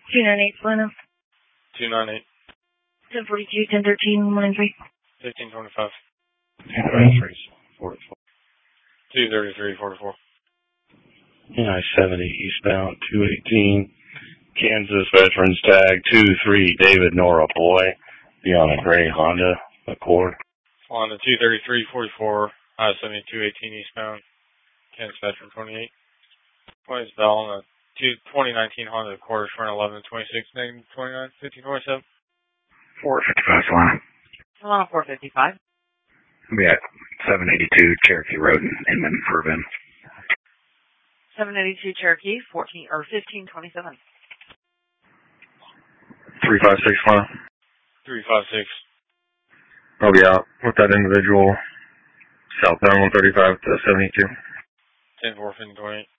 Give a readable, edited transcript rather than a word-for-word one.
298 Plano. 298. 1042, 1013, 193. 1525. 233, 233, 44. I-70 eastbound, 218, Kansas Veterans Tag 23, David Nora Boy, be on a gray Honda Accord. On the 233, 44, I-70, 218 eastbound, Kansas Veteran 28. 20 Bell on the 2019 Honda Accord, front 11, 26, name 29, 1527. 455 Solana. Solana 455. We at 782 Cherokee Road in Inman for a VIN. 782 Cherokee, 1527. 356 Solana. 356. I'll be out with that individual southbound 135 to 72. 10-4, 1528.